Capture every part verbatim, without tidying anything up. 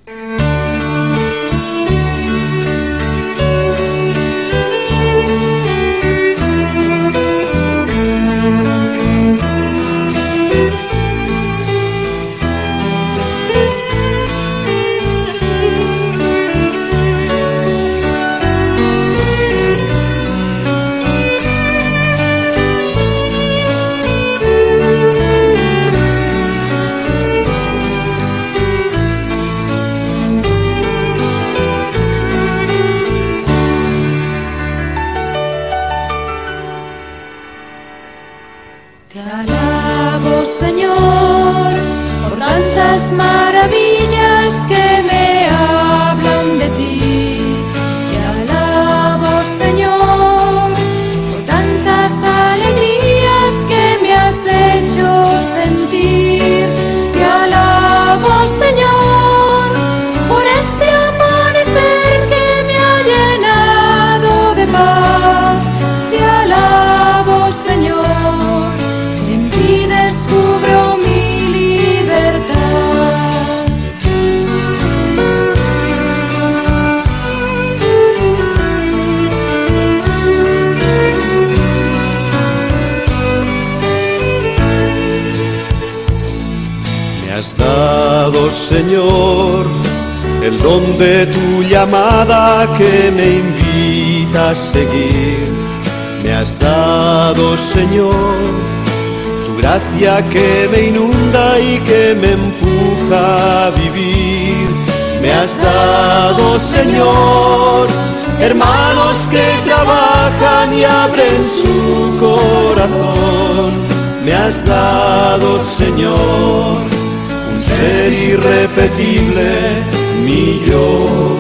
Te alabo, Señor, por tantas maravillas que me hablan de ti. Te alabo, Señor, por tantas alegrías que me has hecho sentir. Te alabo, Señor, por este amanecer que me ha llenado de paz. Te alabo, Señor, descubro mi libertad. Me has dado, Señor, el don de tu llamada que me invita a seguir. Me has dado, Señor, gracia que me inunda y que me empuja a vivir. Me has dado, Señor, hermanos que trabajan y abren su corazón. Me has dado, Señor, un ser irrepetible, mi yo.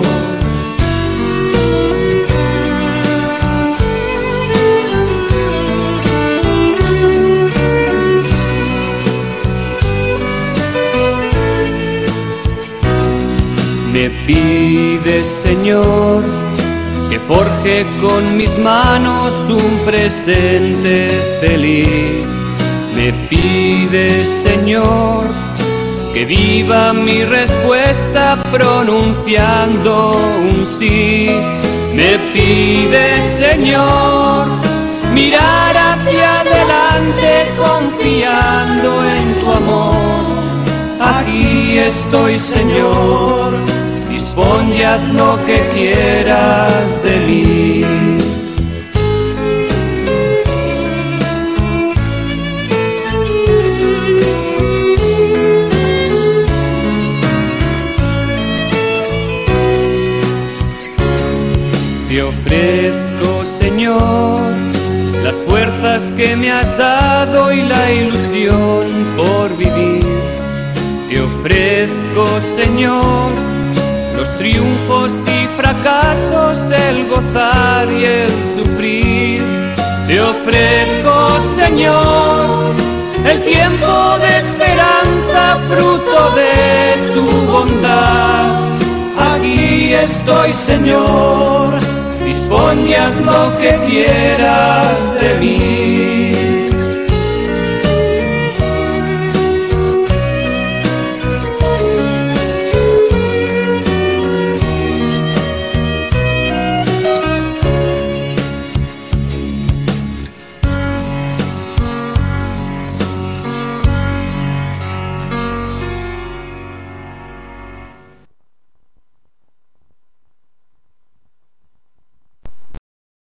Me pides, Señor, que forje con mis manos un presente feliz. Me pides, Señor, que viva mi respuesta pronunciando un sí. Me pides, Señor, mirar hacia adelante confiando en tu amor. Aquí estoy, Señor, dispón y haz lo que quieras de mí. Te ofrezco, Señor, las fuerzas que me has dado y la ilusión por vivir. Te ofrezco, Señor, los triunfos y fracasos, el gozar y el sufrir. Te ofrezco, Señor, el tiempo de esperanza, fruto de tu bondad. Aquí estoy, Señor, dispón y haz lo que quieras de mí.